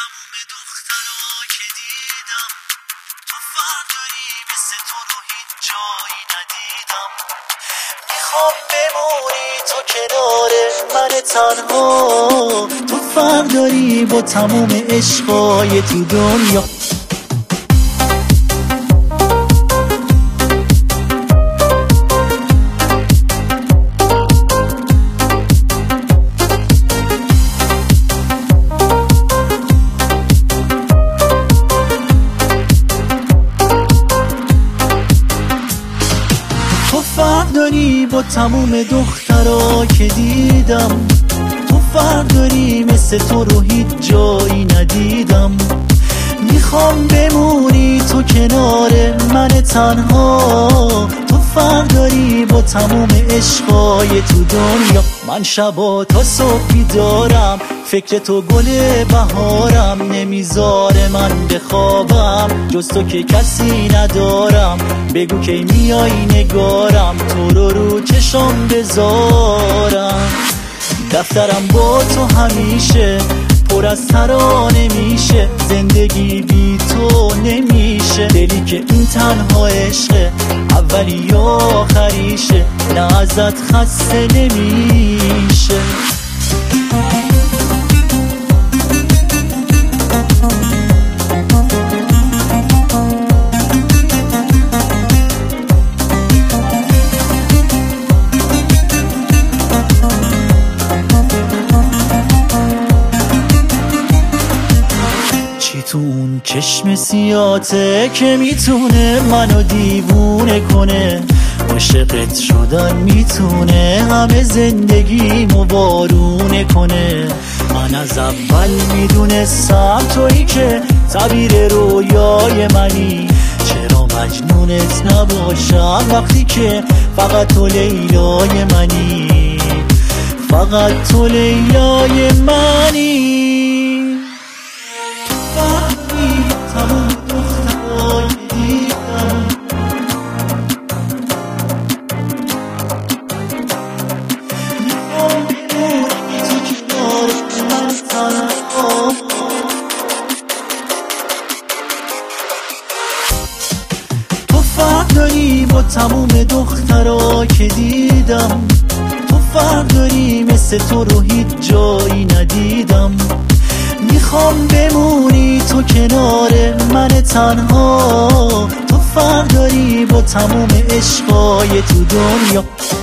تموم دخترها که دیدم تو فرق داری مثل تو رو هیچ جایی ندیدم. میخوام بمونی تو کنار من تنها، تو فرق داری با تموم عشقای تو دنیا. تو فرق داری با تموم دخترها که دیدم، تو فرق داری مثل تو رو هیچ جایی ندیدم. میخوام بمونی تو کنار من تنها، تو فرق داری با تموم عشقای تو دنیا. من شبا تا صبحی دارم فکر تو گل بهارم، نمیذاره من بخوابم جز تو که کسی ندارم. بگو کی میای نگارم تو رو چشم بذارم. دفترم با تو همیشه پر از ترانه میشه، زندگی بی تو نمیشه. دلی که این تنها عشقه اولی یا آخریشه، نه ازت خسته نمیشه. چی تو اون چشم سیاته که میتونه منو دیوونه کنه؟ عاشقت شدن میتونه همه زندگیمو بارونه کنه. من از اول میدونستم تویی که تعبیر رویای منی، چرا مجنونت نباشم وقتی که فقط تو لیلای منی، فقط تو لیلای منی. تموم دخترهای دیدم، میخوام بمونی تو کنار من تنها. تو فرق داری با تموم دخترها که دیدم، تو فرق داری مثل تو رو هیچ جایی ندیدم. میخوام بمونی تو کنار من تنها، تو فرق داری با تموم عشقای تو دنیا.